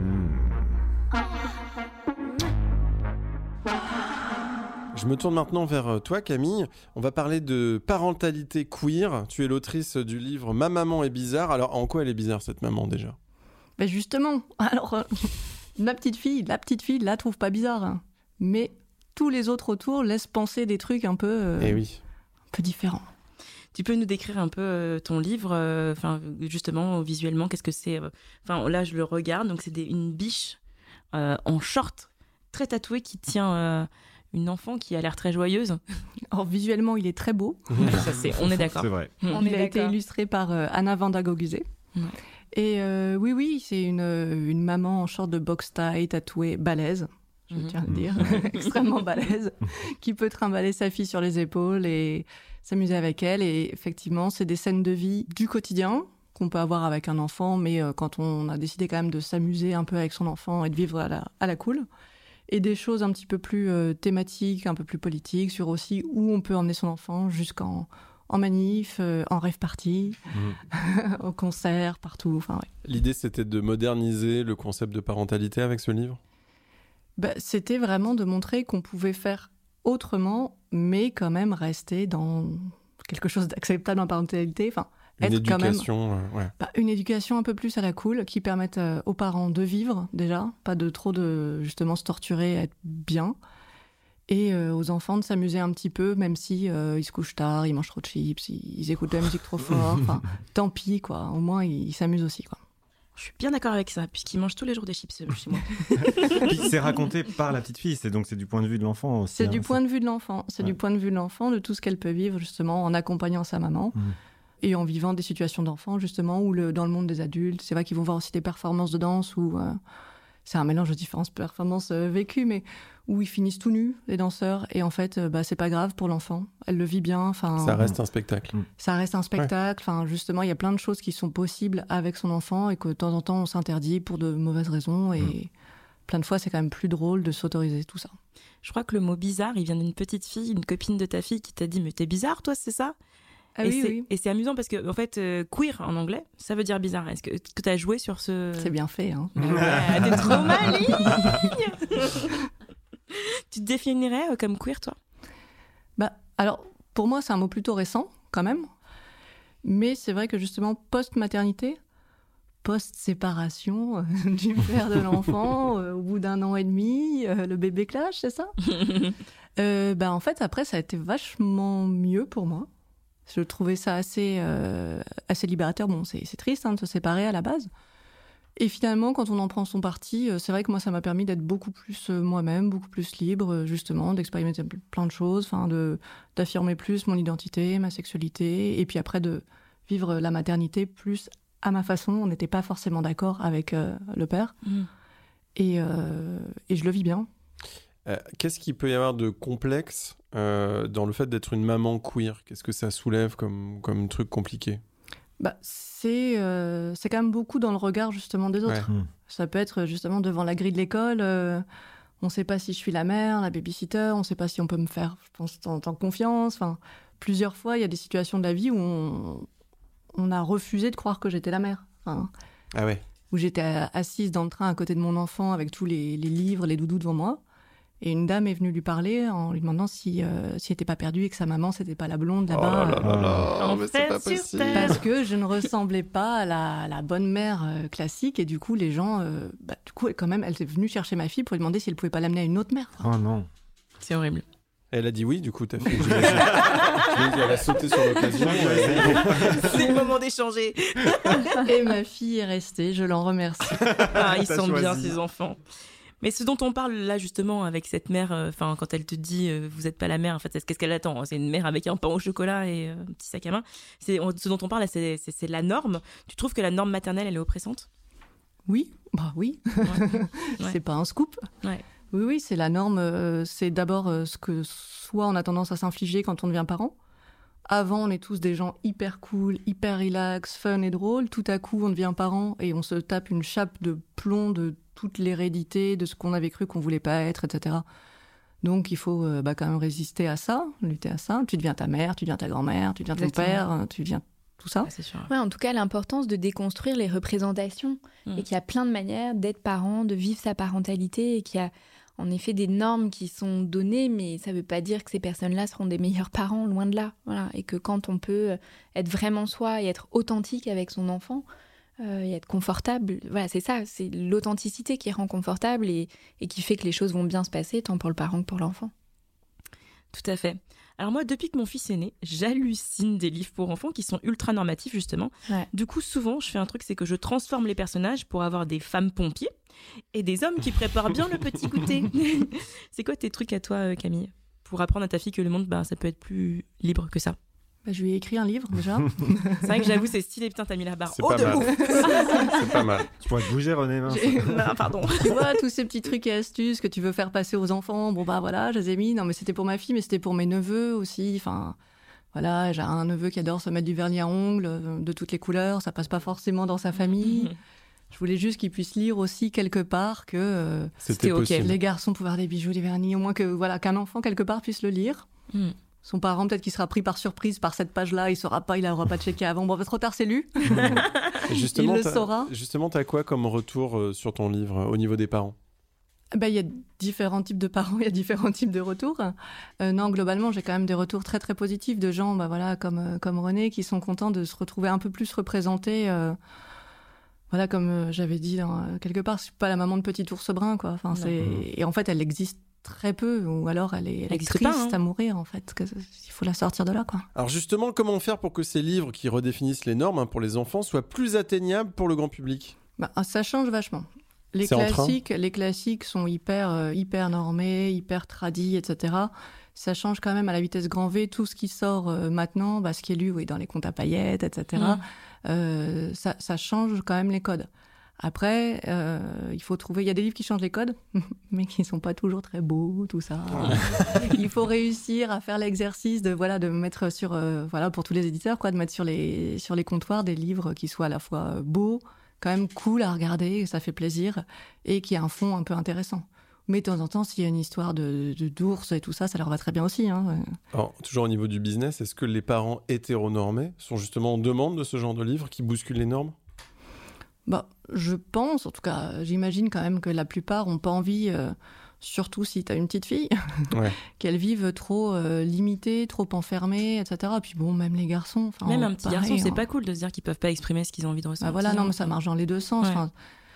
Je me tourne maintenant vers toi, Camille. On va parler de parentalité queer. Tu es l'autrice du livre « Ma maman est bizarre ». Alors, en quoi elle est bizarre, cette maman, déjà ? Ben justement, alors, euh, ma petite fille, la petite fille, la trouve pas bizarre. Hein. Mais tous les autres autour laissent penser des trucs un peu, euh, eh oui. un peu différents. Tu peux nous décrire un peu euh, ton livre, enfin euh, justement, visuellement, qu'est-ce que c'est ? Enfin, euh, là, je le regarde, donc c'est des, une biche euh, en short, très tatouée, qui tient euh, une enfant qui a l'air très joyeuse. Alors, visuellement, il est très beau. Ça, c'est, on est d'accord. C'est vrai. On il est a d'accord. été illustré par euh, Anna van der Goguzé. Ouais. Et euh, oui, oui, c'est une, une maman en short de box tie, tatouée, balèze. je tiens à le dire, extrêmement balèze, qui peut trimballer sa fille sur les épaules et s'amuser avec elle. Et effectivement, c'est des scènes de vie du quotidien qu'on peut avoir avec un enfant, mais euh, quand on a décidé quand même de s'amuser un peu avec son enfant et de vivre à la, à la cool. Et des choses un petit peu plus euh, thématiques, un peu plus politiques, sur aussi où on peut emmener son enfant jusqu'en en manif, euh, en rave party, mmh. au concert, partout. Enfin, ouais. L'idée, c'était de moderniser le concept de parentalité avec ce livre ? Bah, c'était vraiment de montrer qu'on pouvait faire autrement, mais quand même rester dans quelque chose d'acceptable en parentalité. Enfin, une être éducation, quand même, euh, ouais. bah, une éducation un peu plus à la cool, qui permette euh, aux parents de vivre déjà, pas de trop de justement se torturer, être bien, et euh, aux enfants de s'amuser un petit peu, même si euh, ils se couchent tard, ils mangent trop de chips, ils, ils écoutent de la musique trop fort. Enfin, tant pis quoi. Au moins ils, ils s'amusent aussi quoi. Je suis bien d'accord avec ça, puisqu'il mange tous les jours des chips chez moi. Puis c'est raconté par la petite fille, c'est donc c'est du point de vue de l'enfant aussi. C'est hein, du c'est... point de vue de l'enfant, c'est ouais. du point de vue de l'enfant, de tout ce qu'elle peut vivre justement en accompagnant sa maman mmh. et en vivant des situations d'enfant justement, ou le, dans le monde des adultes. C'est vrai qu'ils vont voir aussi des performances de danse où euh, c'est un mélange de différentes performances euh, vécues, mais où ils finissent tout nus, les danseurs, et en fait, euh, bah, c'est pas grave pour l'enfant. Elle le vit bien. Ça reste un spectacle. Ça reste un spectacle. Enfin, justement, il y a plein de choses qui sont possibles avec son enfant et que de temps en temps, on s'interdit pour de mauvaises raisons. Et mmh. plein de fois, c'est quand même plus drôle de s'autoriser tout ça. Je crois que le mot bizarre, il vient d'une petite fille, une copine de ta fille qui t'a dit « Mais t'es bizarre, toi, c'est ça ?» Ah et, oui, c'est, oui. et c'est amusant parce que, en fait, euh, queer en anglais, ça veut dire bizarre. Est-ce que, que tu as joué sur ce. C'est bien fait, hein. Ouais, t'es trop maligne. Tu te définirais comme queer, toi ? Bah, alors, pour moi, c'est un mot plutôt récent, quand même. Mais c'est vrai que justement, post-maternité, post-séparation euh, du père de l'enfant, euh, au bout d'un an et demi, euh, le bébé clash, c'est ça ? euh, bah, en fait, après, ça a été vachement mieux pour moi. Je trouvais ça assez, euh, assez libérateur. Bon, c'est, c'est triste hein, de se séparer à la base. Et finalement, quand on en prend son parti, euh, c'est vrai que moi, ça m'a permis d'être beaucoup plus euh, moi-même, beaucoup plus libre, euh, justement, d'expérimenter plein de choses, de, d'affirmer plus mon identité, ma sexualité, et puis après de vivre la maternité plus à ma façon. On n'était pas forcément d'accord avec euh, le père. Mmh. Et, euh, et je le vis bien. Euh, qu'est-ce qu'il peut y avoir de complexe euh, dans le fait d'être une maman queer ? Qu'est-ce que ça soulève comme, comme truc compliqué ? Bah, c'est, euh, c'est quand même beaucoup dans le regard justement des autres. Ouais. Ça peut être justement devant la grille de l'école, euh, on ne sait pas si je suis la mère, la babysitter, on ne sait pas si on peut me faire, je pense, en tant que confiance. Enfin, plusieurs fois, il y a des situations de la vie où on, on a refusé de croire que j'étais la mère. Enfin, ah ouais. Où j'étais assise dans le train à côté de mon enfant avec tous les, les livres, les doudous devant moi. Et une dame est venue lui parler en lui demandant si, euh, si elle n'était pas perdue et que sa maman, c'était pas la blonde là-bas. Oh là là là, euh, mais c'est pas possible. Parce que je ne ressemblais pas à la, à la bonne mère euh, classique. Et du coup, les gens... Euh, bah, du coup, quand même, elle est venue chercher ma fille pour lui demander si elle ne pouvait pas l'amener à une autre mère. Oh non. C'est horrible. Elle a dit oui, du coup, ta fille. Elle a sauté sur l'occasion. C'est le moment d'échanger. Et ma fille est restée, je l'en remercie. Ah, ils sont bien, ces enfants. Mais ce dont on parle là justement avec cette mère, enfin euh, quand elle te dit euh, vous n'êtes pas la mère, en fait c'est, qu'est-ce qu'elle attend ? C'est une mère avec un pain au chocolat et euh, un petit sac à main. C'est, on, ce dont on parle là, c'est, c'est, c'est la norme. Tu trouves que la norme maternelle elle est oppressante ? Oui, bah oui. Ouais. C'est ouais. Pas un scoop. Ouais. Oui, oui, c'est la norme. Euh, c'est d'abord euh, ce que soit on a tendance à s'infliger quand on devient parent. Avant, on est tous des gens hyper cool, hyper relax, fun et drôle. Tout à coup, on devient parent et on se tape une chape de plomb de toute l'hérédité, de ce qu'on avait cru qu'on voulait pas être, et cetera. Donc, il faut euh, bah, quand même résister à ça, lutter à ça. Tu deviens ta mère, tu deviens ta grand-mère, tu deviens ton Exactement. père, tu deviens tout ça. Ouais, c'est sûr. Ouais, en tout cas, l'importance de déconstruire les représentations mmh. et qu'il y a plein de manières d'être parent, de vivre sa parentalité et qu'il y a en effet des normes qui sont données, mais ça ne veut pas dire que ces personnes-là seront des meilleurs parents, loin de là. Voilà. Et que quand on peut être vraiment soi et être authentique avec son enfant euh, et être confortable, voilà, c'est ça, c'est l'authenticité qui rend confortable et, et qui fait que les choses vont bien se passer, tant pour le parent que pour l'enfant. Tout à fait. Alors moi, depuis que mon fils est né, j'hallucine des livres pour enfants qui sont ultra normatifs, justement. Ouais. Du coup, souvent, je fais un truc, c'est que je transforme les personnages pour avoir des femmes pompiers et des hommes qui préparent bien le petit goûter. C'est quoi tes trucs à toi, Camille, pour apprendre à ta fille que le monde, bah, ça peut être plus libre que ça ? Bah, je lui ai écrit un livre déjà. C'est vrai que j'avoue, c'est stylé. Putain, t'as mis la barre C'est haut pas de mal. ouf. C'est pas mal. Tu pourrais te bouger, René, mince. Non, pardon. Tu vois, tous ces petits trucs et astuces que tu veux faire passer aux enfants. Bon, bah voilà, je les ai mis. Non, mais c'était pour ma fille, mais c'était pour mes neveux aussi. Enfin, voilà, j'ai un neveu qui adore se mettre du vernis à ongles euh, de toutes les couleurs. Ça passe pas forcément dans sa famille. Je voulais juste qu'il puisse lire aussi quelque part que euh, C'était OK. possible. Les garçons pouvaient avoir des bijoux, des vernis. Au moins que, voilà, qu'un enfant quelque part puisse le lire. Mm. Son parent, peut-être qu'il sera pris par surprise par cette page-là, il saura pas, il n'aura pas checké avant. Bon, bah, trop tard, c'est lu. Et justement, Il le t'as- saura. Justement, tu as quoi comme retour euh, sur ton livre euh, au niveau des parents? Ben, il y a différents types de parents, il y a différents types de retours. Euh, non, globalement, j'ai quand même des retours très très positifs de gens, bah, voilà, comme, euh, comme René, qui sont contents de se retrouver un peu plus représentés. Euh, voilà, comme euh, j'avais dit dans, euh, quelque part, je suis pas la maman de petit ours brun, quoi. Enfin, c'est... Et en fait, elle existe très peu, ou alors elle est, elle est existe triste pas, hein. à mourir, en fait. Que, il faut la sortir de là, quoi. Alors justement, comment faire pour que ces livres qui redéfinissent les normes hein, pour les enfants soient plus atteignables pour le grand public? Bah, ça change vachement. Les C'est en train. classiques, les classiques sont hyper, euh, hyper normés, hyper tradis, et cetera. Ça change quand même à la vitesse grand V. Tout ce qui sort euh, maintenant, bah, ce qui est lu oui, dans les contes à paillettes, et cetera, Mm. euh, ça, ça change quand même les codes. Après, euh, il faut trouver... Il y a des livres qui changent les codes, mais qui ne sont pas toujours très beaux, tout ça. Il faut réussir à faire l'exercice de, voilà, de mettre sur... euh, voilà, pour tous les éditeurs, quoi, de mettre sur les, sur les comptoirs des livres qui soient à la fois beaux, quand même cool à regarder, ça fait plaisir, et qui a un fond un peu intéressant. Mais de temps en temps, s'il y a une histoire de, de, d'ours et tout ça, ça leur va très bien aussi. Hein. Alors, toujours au niveau du business, est-ce que les parents hétéronormés sont justement en demande de ce genre de livres qui bousculent les normes? Bah, je pense, en tout cas, j'imagine quand même que la plupart n'ont pas envie, euh, surtout si tu as une petite fille, Ouais. qu'elle vive trop euh, limitée, trop enfermée, et cetera. Puis bon, même les garçons... enfin, Même un petit pareil, garçon, c'est hein. pas cool de se dire qu'ils peuvent pas exprimer ce qu'ils ont envie de ressentir. Bah voilà, non, mais ça marche dans les deux sens. Ouais. Enfin,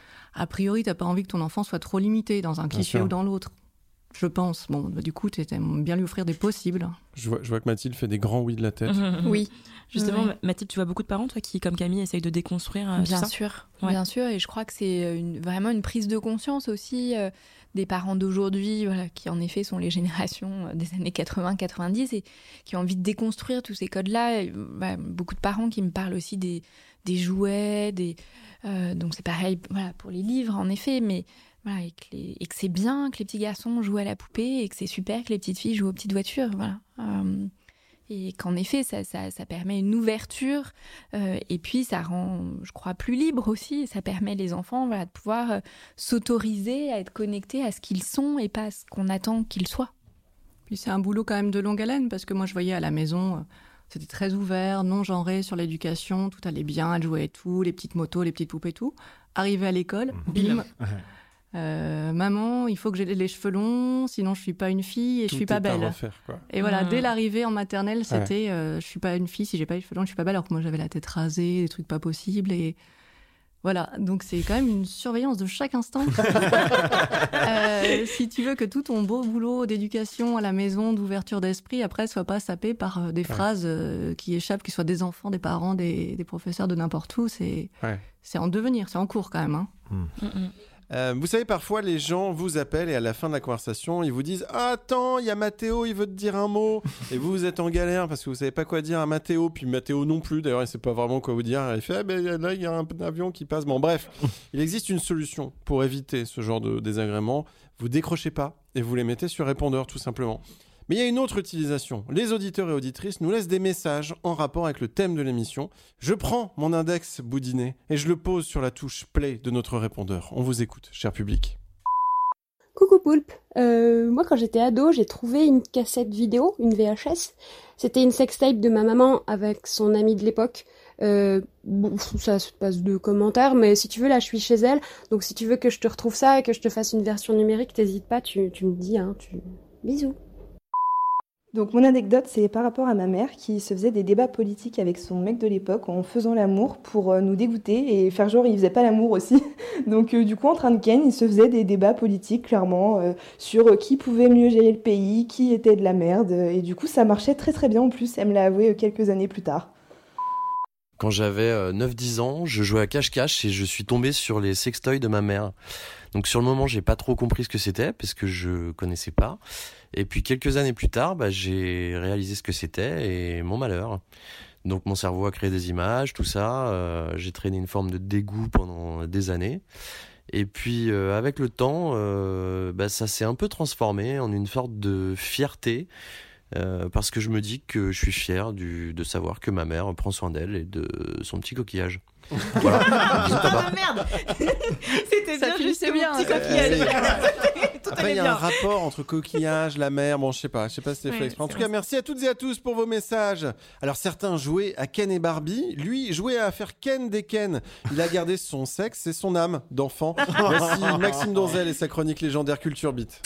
a priori, t'as pas envie que ton enfant soit trop limité dans un cliché sûr. ou dans l'autre. Je pense. Bon, bah, du coup, tu aimes bien lui offrir des possibles. Je vois, je vois que Mathilde fait des grands oui de la tête. Oui. Justement, Oui. Mathilde, tu vois beaucoup de parents, toi, qui, comme Camille, essayent de déconstruire euh, Bien tout ça. sûr, Ouais. bien sûr, et je crois que c'est une, vraiment une prise de conscience aussi euh, des parents d'aujourd'hui, voilà, qui en effet sont les générations euh, des années quatre-vingts quatre-vingt-dix et qui ont envie de déconstruire tous ces codes-là. Et, bah, beaucoup de parents qui me parlent aussi des, des jouets, des, euh, donc c'est pareil voilà, pour les livres en effet, mais voilà, et, que les, et que c'est bien que les petits garçons jouent à la poupée et que c'est super que les petites filles jouent aux petites voitures. Voilà. Euh, Et qu'en effet, ça, ça, ça permet une ouverture euh, et puis ça rend, je crois, plus libre aussi. Ça permet les enfants voilà, de pouvoir euh, s'autoriser à être connectés à ce qu'ils sont et pas à ce qu'on attend qu'ils soient. Puis c'est un boulot quand même de longue haleine, parce que moi, je voyais à la maison, euh, c'était très ouvert, non genré sur l'éducation, tout allait bien, elle jouait et tout, les petites motos, les petites poupées et tout. Arrivé à l'école, bim, Ouais. euh, maman, il faut que j'ai les cheveux longs, sinon je suis pas une fille et Tout je suis pas est à belle. refaire, quoi. Et voilà, Mmh. dès l'arrivée en maternelle, c'était euh, je suis pas une fille si j'ai pas les cheveux longs, je suis pas belle, alors que moi j'avais la tête rasée, des trucs pas possibles et voilà, donc c'est quand même une surveillance de chaque instant. euh, si tu veux que tout ton beau boulot d'éducation à la maison, d'ouverture d'esprit, après soit pas sapé par euh, des phrases euh, qui échappent, qui soient des enfants, des parents, des, des professeurs de n'importe où, c'est Ouais. c'est en devenir, c'est en cours quand même. Hein. Mm-mm. Euh, vous savez, parfois, les gens vous appellent et à la fin de la conversation, ils vous disent « Ah, attends, il y a Mathéo, il veut te dire un mot !» Et vous, vous êtes en galère parce que vous savez pas quoi dire à Mathéo, puis Mathéo non plus, d'ailleurs, il sait pas vraiment quoi vous dire. Il fait « Ah, ben là, il y a un avion qui passe. » Bon, bref, il existe une solution pour éviter ce genre de désagréments. Vous décrochez pas et vous les mettez sur répondeur, tout simplement. Mais il y a une autre utilisation. Les auditeurs et auditrices nous laissent des messages en rapport avec le thème de l'émission. Je prends mon index boudiné et je le pose sur la touche play de notre répondeur. On vous écoute, cher public. Coucou Poulpe, euh, moi quand j'étais ado j'ai trouvé une cassette vidéo, une V H S. C'était une sextape de ma maman avec son amie de l'époque. Euh, bon, ça se passe de commentaires, mais si tu veux là je suis chez elle, donc si tu veux que je te retrouve ça et que je te fasse une version numérique, t'hésites pas, tu, tu me dis, hein, tu... Bisous. Donc mon anecdote, c'est par rapport à ma mère qui se faisait des débats politiques avec son mec de l'époque en faisant l'amour pour euh, nous dégoûter et faire genre il faisait pas l'amour aussi. Donc euh, du coup en train de ken, il se faisait des débats politiques clairement euh, sur euh, qui pouvait mieux gérer le pays, qui était de la merde. Et du coup ça marchait très très bien en plus, elle me l'a avoué euh, quelques années plus tard. Quand j'avais euh, neuf dix ans, je jouais à cache-cache et je suis tombé sur les sextoys de ma mère. Donc sur le moment, j'ai pas trop compris ce que c'était parce que je connaissais pas. Et puis quelques années plus tard, bah, j'ai réalisé ce que c'était et mon malheur. Donc mon cerveau a créé des images, tout ça. Euh, j'ai traîné une forme de dégoût pendant des années. Et puis euh, avec le temps, euh, bah, ça s'est un peu transformé en une sorte de fierté. Euh, parce que je me dis que je suis fier du, de savoir que ma mère prend soin d'elle et de son petit coquillage. Voilà. Bisous, papa. Oh merde. C'était Ça bien finissait juste bien, petit ça. coquillage. Tout Après, allait il y a bien. un rapport entre coquillage, la mer. Bon, je sais pas, je sais pas si c'était Ouais, fait exprès. En c'est tout cas, vrai. merci à toutes et à tous pour vos messages. Alors, certains jouaient à Ken et Barbie. Lui jouait à faire Ken des Ken. Il a gardé son sexe et son âme d'enfant. Voici Maxime Donzel et sa chronique légendaire Culture Beat.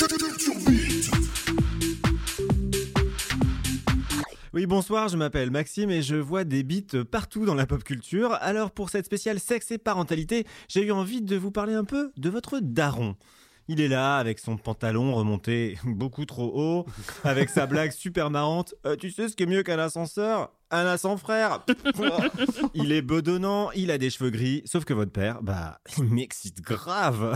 Oui, bonsoir, je m'appelle Maxime et je vois des beats partout dans la pop culture. Alors pour cette spéciale sexe et parentalité, j'ai eu envie de vous parler un peu de votre daron. Il est là avec son pantalon remonté beaucoup trop haut, avec sa blague super marrante. Euh, tu sais ce qui est mieux qu'un ascenseur ? Un ascenseur frère. Il est bedonnant, il a des cheveux gris, sauf que votre père, bah, il m'excite grave.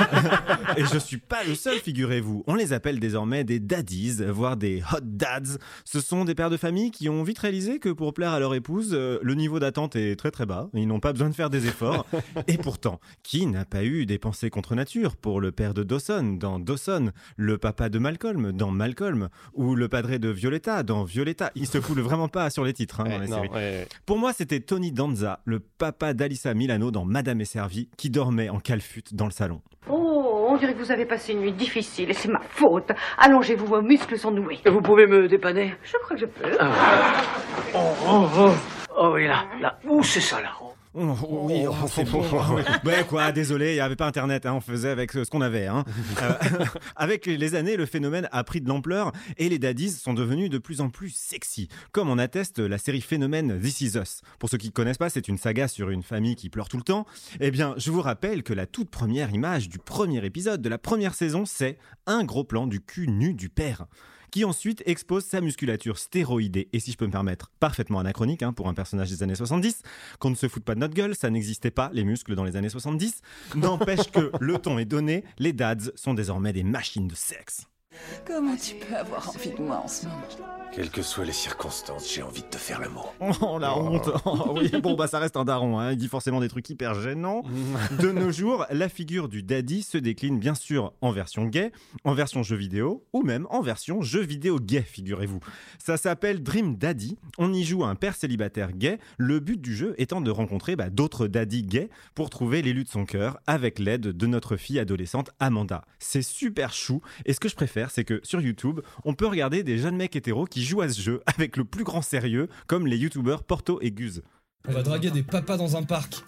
Et je suis pas le seul, figurez-vous. On les appelle désormais des daddies, voire des hot dads. Ce sont des pères de famille qui ont vite réalisé que pour plaire à leur épouse, euh, le niveau d'attente est très très bas. Ils n'ont pas besoin de faire des efforts. Et pourtant, qui n'a pas eu des pensées contre nature pour le père de Dawson dans Dawson, le papa de Malcolm dans Malcolm, ou le padré de Violetta dans Violetta. Il se fout vraiment pas sur les titres. Hein, dans les non, séries. ouais, ouais. Pour moi, c'était Tony Danza, le papa d'Alyssa Milano dans Madame est servie, qui dormait en calfute dans le salon. Oh, on dirait que vous avez passé une nuit difficile et c'est ma faute. Allongez-vous, vos muscles sont noués. Vous pouvez me dépanner? Je crois que je peux. Ah. Oh, oh, oh. Oh oui, là, là. Ouh, c'est ça, là. Oh, oui, oh, c'est bon. Ouais, quoi, désolé, il n'y avait pas internet, hein, on faisait avec ce qu'on avait. Hein. Euh, avec les années, le phénomène a pris de l'ampleur et les daddies sont devenus de plus en plus sexy, comme en atteste la série Phénomène This Is Us. Pour ceux qui ne connaissent pas, c'est une saga sur une famille qui pleure tout le temps. Eh bien, je vous rappelle que la toute première image du premier épisode de la première saison, c'est un gros plan du cul nu du père, qui ensuite expose sa musculature stéroïdée, et si je peux me permettre, parfaitement anachronique hein, pour un personnage des années soixante-dix, qu'on ne se foute pas de notre gueule, ça n'existait pas, les muscles dans les années soixante-dix, n'empêche que le ton est donné, les dads sont désormais des machines de sexe. Comment tu peux avoir envie de moi en ce moment? Quelles que soient les circonstances, j'ai envie de te faire l'amour. Oh la honte. Oh, oui, bon bah ça reste un daron, hein. Il dit forcément des trucs hyper gênants. De nos jours, la figure du daddy se décline bien sûr en version gay, en version jeu vidéo ou même en version jeu vidéo gay, figurez-vous. Ça s'appelle Dream Daddy. On y joue un père célibataire gay, le but du jeu étant de rencontrer bah, d'autres daddies gays pour trouver l'élu de son cœur avec l'aide de notre fille adolescente Amanda. C'est super chou et ce que je préfère c'est que sur YouTube, on peut regarder des jeunes mecs hétéros qui jouent à ce jeu avec le plus grand sérieux, comme les youtubeurs Porto et Guz. On va draguer des papas dans un parc.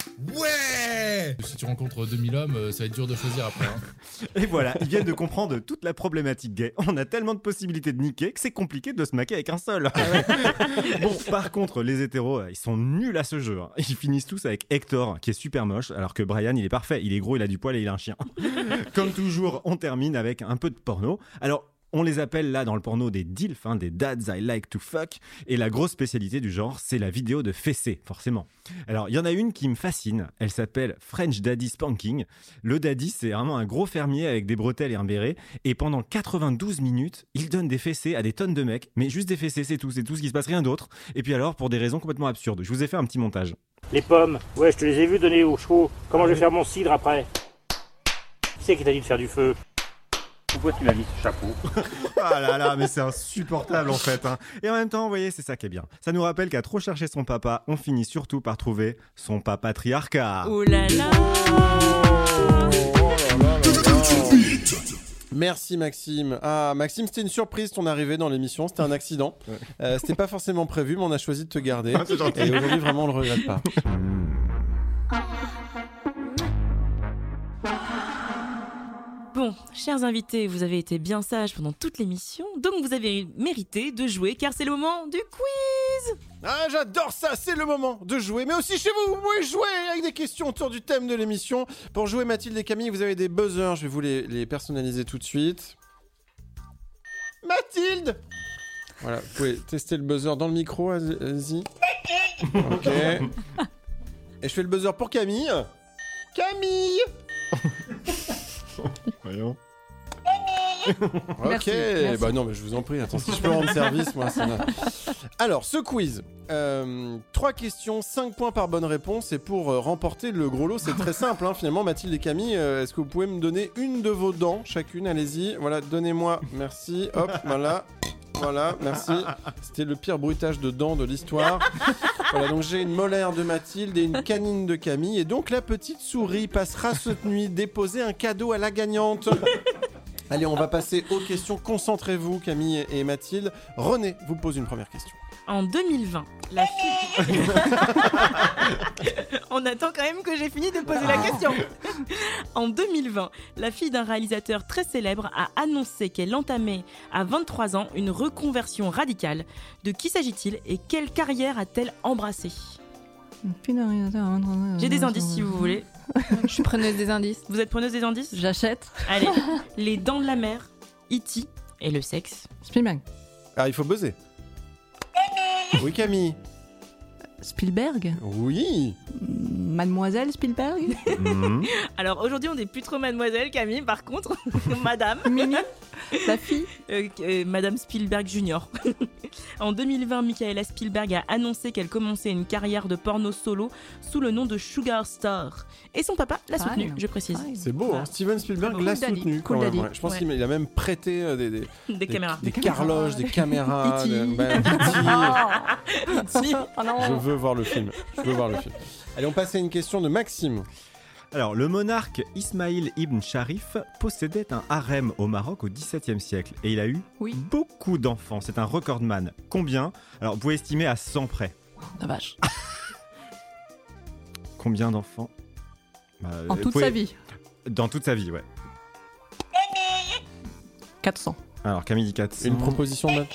Ouais! Si tu rencontres deux mille hommes, ça va être dur de choisir après. Hein. Et voilà, ils viennent de comprendre toute la problématique gay. On a tellement de possibilités de niquer que c'est compliqué de se maquer avec un seul. Bon, par contre, les hétéros, ils sont nuls à ce jeu. Hein. Ils finissent tous avec Hector, qui est super moche, alors que Brian, il est parfait. Il est gros, il a du poil et il a un chien. Comme toujours, on termine avec un peu de porno. Alors, on les appelle là dans le porno des dilfs, hein, des dads I like to fuck. Et la grosse spécialité du genre, c'est la vidéo de fessée, forcément. Alors, il y en a une qui me fascine. Elle s'appelle French Daddy Spanking. Le daddy, c'est vraiment un gros fermier avec des bretelles et un béret. Et pendant quatre-vingt-douze minutes, il donne des fessées à des tonnes de mecs. Mais juste des fessées, c'est tout. C'est tout ce qui se passe, rien d'autre. Et puis alors, pour des raisons complètement absurdes. Je vous ai fait un petit montage. Les pommes, ouais, je te les ai vues donner aux chevaux. Comment je vais faire mon cidre après? Qui c'est qui t'a dit de faire du feu? Pourquoi tu m'as mis ce chapeau? Ah là là, mais c'est insupportable en fait. Hein. Et en même temps, vous voyez, c'est ça qui est bien. Ça nous rappelle qu'à trop chercher son papa, on finit surtout par trouver son papatriarcat. Oh là là. Merci Maxime. Ah Maxime, c'était une surprise ton arrivée dans l'émission, c'était un accident. Euh, c'était pas forcément prévu, mais on a choisi de te garder. Ah, c'est gentil. Et aujourd'hui, vraiment, on le regrette pas. Bon, chers invités, vous avez été bien sages pendant toute l'émission, donc vous avez mérité de jouer car c'est le moment du quiz. Ah, j'adore ça, c'est le moment de jouer. Mais aussi chez vous, vous pouvez jouer avec des questions autour du thème de l'émission. Pour jouer, Mathilde et Camille, vous avez des buzzers, je vais vous les, les personnaliser tout de suite. Mathilde! Voilà, vous pouvez tester le buzzer dans le micro, vas-y. Ok. Et je fais le buzzer pour Camille. Camille. Voyons. Ok, Merci, merci. bah non, mais je vous en prie. Attends, si je peux rendre service, moi, ça n'a- Alors, ce quiz, euh, trois questions, cinq points par bonne réponse. Et pour euh, remporter le gros lot, c'est très simple. Hein, finalement, Mathilde et Camille, euh, est-ce que vous pouvez me donner une de vos dents, chacune? Allez-y. Voilà, donnez-moi. Merci. Hop, voilà. Voilà, merci. C'était le pire bruitage de dents de l'histoire. Voilà, donc j'ai une molaire de Mathilde et une canine de Camille. Et donc la petite souris passera cette nuit déposer un cadeau à la gagnante. Allez, on va passer aux questions. Concentrez-vous, Camille et Mathilde. René vous pose une première question. En deux mille vingt, la fille... On attend quand même que j'ai fini de poser la question. En deux mille vingt, la fille d'un réalisateur très célèbre a annoncé qu'elle entamait à vingt-trois ans une reconversion radicale. De qui s'agit-il et quelle carrière a-t-elle embrassée? J'ai des indices si vous voulez. Je suis preneuse des indices. Vous êtes preneuse des indices? J'achète. Allez, Les Dents de la Mer, E T et le sexe. Spielberg. Ah, il faut buzzer. Oui, Camille. Spielberg. Oui. Mademoiselle Spielberg. Mhm. Alors aujourd'hui on n'est plus trop mademoiselle Camille, par contre, madame. Mimi. La fille. Euh, euh, Madame Spielberg Junior. En deux mille vingt, Michaela Spielberg a annoncé qu'elle commençait une carrière de porno solo sous le nom de Sugar Star. Et son papa l'a Fine. soutenu, je précise. C'est beau, hein. Steven Spielberg Cool l'a daddy. soutenu. Cool quand même, daddy. ouais. Je pense Ouais. qu'il a même prêté euh, des, des, Des, des- caméras. des carloges, des caméras. E T. des- bah, E T. Si. Oh non. Je veux voir le film. Je veux voir le film. Allez, on passe à une question de Maxime. Alors, le monarque Ismaïl ibn Sharif possédait un harem au Maroc au dix-septième siècle et il a eu Oui. beaucoup d'enfants. C'est un recordman. Combien? Alors, vous pouvez estimer à cent près. La vache. Combien d'enfants? Bah, En vous toute pouvez- sa vie. Dans toute sa vie, ouais. quatre cents. Alors, Camille dit quatre cents. Une proposition de...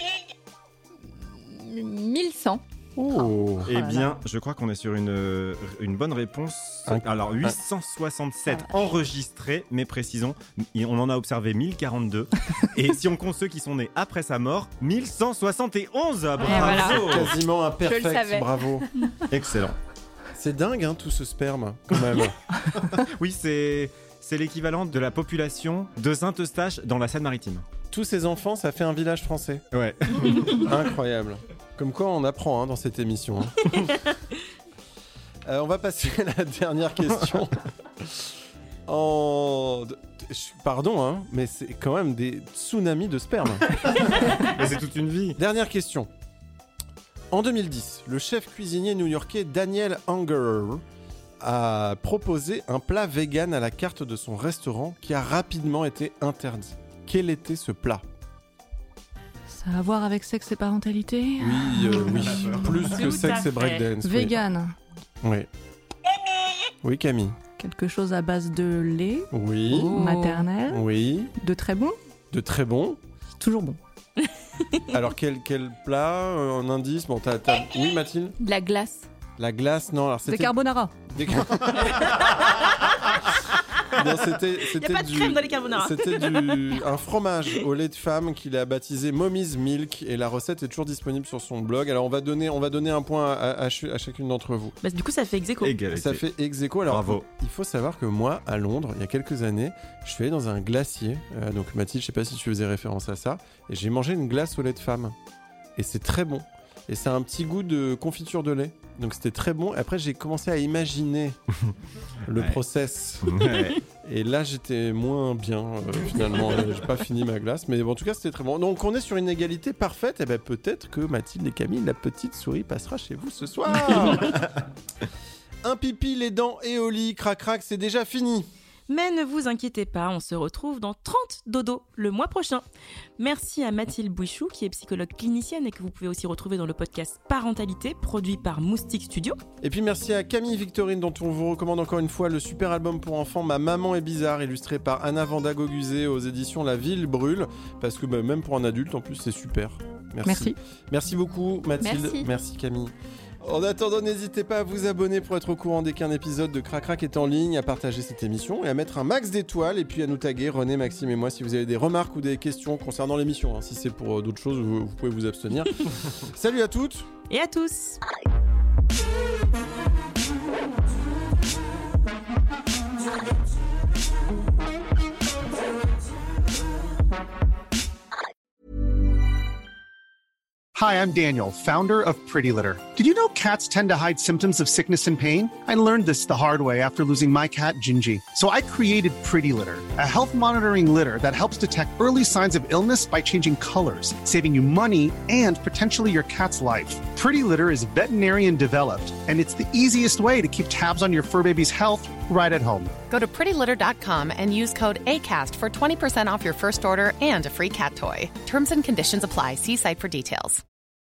mille cent. Oh. Eh Oh là bien, je crois qu'on est sur une, euh, une bonne réponse. Un- Alors, huit cent soixante-sept enregistrés, mais précisons, y- on en a observé mille quarante-deux. Et si on compte ceux qui sont nés après sa mort, mille cent soixante et onze. Bravo. voilà. Quasiment un Je le perfect. savais. Bravo. Excellent. C'est dingue, hein, tout ce sperme, quand même. Oui, c'est c'est l'équivalent de la population de Saint-Eustache dans la Seine-Maritime. Tous ces enfants, ça fait un village français. Ouais. Incroyable. Comme quoi, on apprend hein, dans cette émission. hein. Euh, on va passer à la dernière question. En... de- je- Pardon, hein, mais c'est quand même des tsunamis de sperme. Mais c'est toute une vie. Dernière question. En deux mille dix, le chef cuisinier new-yorkais Daniel Unger a proposé un plat vegan à la carte de son restaurant qui a rapidement été interdit. Quel était ce plat? Ça a à voir avec sexe et parentalité. Oui, euh, oui. Plus que Tout sexe à et breakdance. oui. Vegan. Oui. Oui, Camille. Quelque chose à base de lait Oui. Oh. maternel, Oui. de très bon, De très bon. toujours bon. Alors, quel, quel plat euh, en indice? Bon, t'as, t'as- Oui, Mathilde? De la glace. La glace, non. Alors, Des c'était... carbonara. Des car- Non, c'était, Il c'était n'y a pas de du... crème dans les carbonara. C'était du... un fromage au lait de femme qu'il a baptisé Mommy's Milk et la recette est toujours disponible sur son blog. Alors on va donner, on va donner un point à, à, à ch- à chacune d'entre vous. Bah, du coup, ça fait ex aequo. Égalité. Ça fait ex aequo. Alors Bravo. il faut savoir que moi, à Londres, il y a quelques années, je suis allé dans un glacier. Euh, donc Mathilde, je sais pas si tu faisais référence à ça. Et j'ai mangé une glace au lait de femme. Et c'est très bon. Et ça a un petit goût de confiture de lait. Donc c'était très bon. Après, j'ai commencé à imaginer le Ouais. process. Ouais. Et là, j'étais moins bien, euh, finalement. Euh, j'ai pas fini ma glace. Mais bon, en tout cas, c'était très bon. Donc, on est sur une égalité parfaite. Et ben peut-être que Mathilde et Camille, la petite souris, passera chez vous ce soir. Un pipi, les dents et au lit. Crac, crac, c'est déjà fini. Mais ne vous inquiétez pas, on se retrouve dans trente dodo le mois prochain. Merci à Mathilde Bouichou, qui est psychologue clinicienne et que vous pouvez aussi retrouver dans le podcast Parentalité, produit par Moustique Studio. Et puis, merci à Camille Victorine, dont on vous recommande encore une fois le super album pour enfants Ma maman est bizarre, illustré par Anna Vanda Goguzé aux éditions La Ville Brûle. Parce que bah, même pour un adulte, en plus, c'est super. Merci. Merci. Merci beaucoup, Mathilde. Merci. Merci, Camille. En attendant, n'hésitez pas à vous abonner pour être au courant dès qu'un épisode de Crac Crac est en ligne, à partager cette émission et à mettre un max d'étoiles et puis à nous taguer, René, Maxime et moi, si vous avez des remarques ou des questions concernant l'émission. Hein. Si c'est pour euh, d'autres choses, vous, vous pouvez vous abstenir. Salut à toutes et à tous. Hi, I'm Daniel, founder of Pretty Litter. Did you know cats tend to hide symptoms of sickness and pain? I learned this the hard way after losing my cat, Gingy. So I created Pretty Litter, a health monitoring litter that helps detect early signs of illness by changing colors, saving you money and potentially your cat's life. Pretty Litter is veterinarian developed, and it's the easiest way to keep tabs on your fur baby's health right at home. Go to pretty litter dot com and use code ACAST for twenty percent off your first order and a free cat toy. Terms and conditions apply. See site for details.